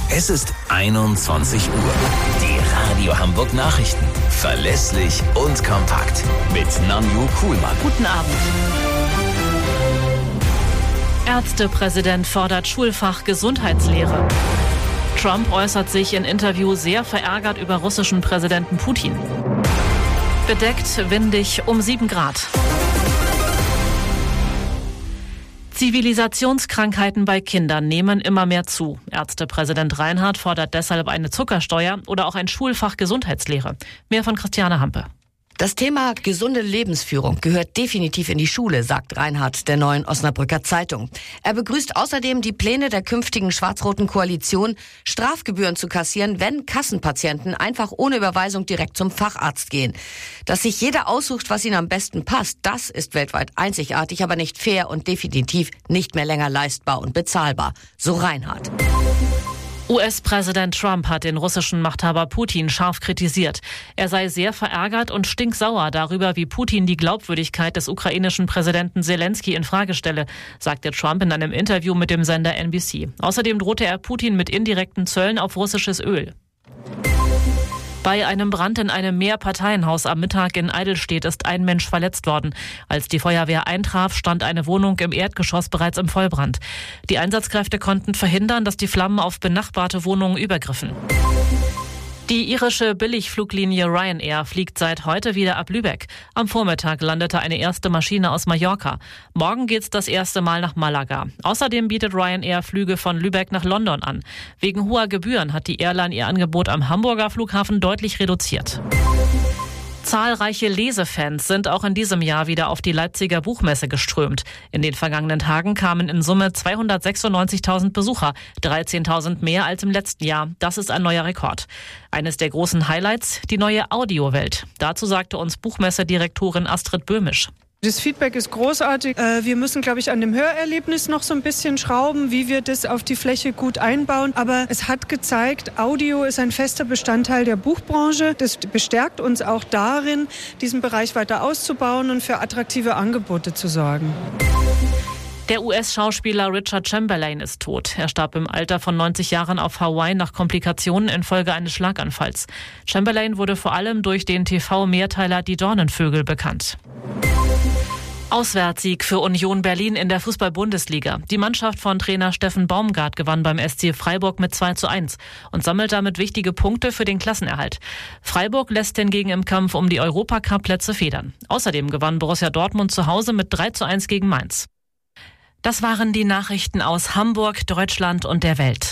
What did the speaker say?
Es ist 21 Uhr. Die Radio Hamburg Nachrichten. Verlässlich und kompakt. Mit Nanju Kuhlmann. Guten Abend. Ärztepräsident fordert Schulfach Gesundheitslehre. Trump äußert sich in Interview sehr verärgert über russischen Präsidenten Putin. Bedeckt, windig, um 7 Grad. Zivilisationskrankheiten bei Kindern nehmen immer mehr zu. Ärztepräsident Reinhardt fordert deshalb eine Zuckersteuer oder auch ein Schulfach Gesundheitslehre. Mehr von Christiane Hampe. Das Thema gesunde Lebensführung gehört definitiv in die Schule, sagt Reinhardt der Neuen Osnabrücker Zeitung. Er begrüßt außerdem die Pläne der künftigen schwarz-roten Koalition, Strafgebühren zu kassieren, wenn Kassenpatienten einfach ohne Überweisung direkt zum Facharzt gehen. Dass sich jeder aussucht, was ihm am besten passt, das ist weltweit einzigartig, aber nicht fair und definitiv nicht mehr länger leistbar und bezahlbar, so Reinhardt. US-Präsident Trump hat den russischen Machthaber Putin scharf kritisiert. Er sei sehr verärgert und stinksauer darüber, wie Putin die Glaubwürdigkeit des ukrainischen Präsidenten Zelensky in Frage stelle, sagte Trump in einem Interview mit dem Sender NBC. Außerdem drohte er Putin mit indirekten Zöllen auf russisches Öl. Bei einem Brand in einem Mehrparteienhaus am Mittag in Eidelstedt ist ein Mensch verletzt worden. Als die Feuerwehr eintraf, stand eine Wohnung im Erdgeschoss bereits im Vollbrand. Die Einsatzkräfte konnten verhindern, dass die Flammen auf benachbarte Wohnungen übergriffen. Die irische Billigfluglinie Ryanair fliegt seit heute wieder ab Lübeck. Am Vormittag landete eine erste Maschine aus Mallorca. Morgen geht's das erste Mal nach Malaga. Außerdem bietet Ryanair Flüge von Lübeck nach London an. Wegen hoher Gebühren hat die Airline ihr Angebot am Hamburger Flughafen deutlich reduziert. Zahlreiche Lesefans sind auch in diesem Jahr wieder auf die Leipziger Buchmesse geströmt. In den vergangenen Tagen kamen in Summe 296.000 Besucher, 13.000 mehr als im letzten Jahr. Das ist ein neuer Rekord. Eines der großen Highlights, die neue Audiowelt. Dazu sagte uns Buchmessedirektorin Astrid Böhmisch. Das Feedback ist großartig. Wir müssen, glaube ich, an dem Hörerlebnis noch so ein bisschen schrauben, wie wir das auf die Fläche gut einbauen. Aber es hat gezeigt, Audio ist ein fester Bestandteil der Buchbranche. Das bestärkt uns auch darin, diesen Bereich weiter auszubauen und für attraktive Angebote zu sorgen. Der US-Schauspieler Richard Chamberlain ist tot. Er starb im Alter von 90 Jahren auf Hawaii nach Komplikationen infolge eines Schlaganfalls. Chamberlain wurde vor allem durch den TV-Mehrteiler Die Dornenvögel bekannt. Auswärtssieg für Union Berlin in der Fußball-Bundesliga. Die Mannschaft von Trainer Steffen Baumgart gewann beim SC Freiburg mit 2:1 und sammelt damit wichtige Punkte für den Klassenerhalt. Freiburg lässt hingegen im Kampf um die Europacup-Plätze federn. Außerdem gewann Borussia Dortmund zu Hause mit 3:1 gegen Mainz. Das waren die Nachrichten aus Hamburg, Deutschland und der Welt.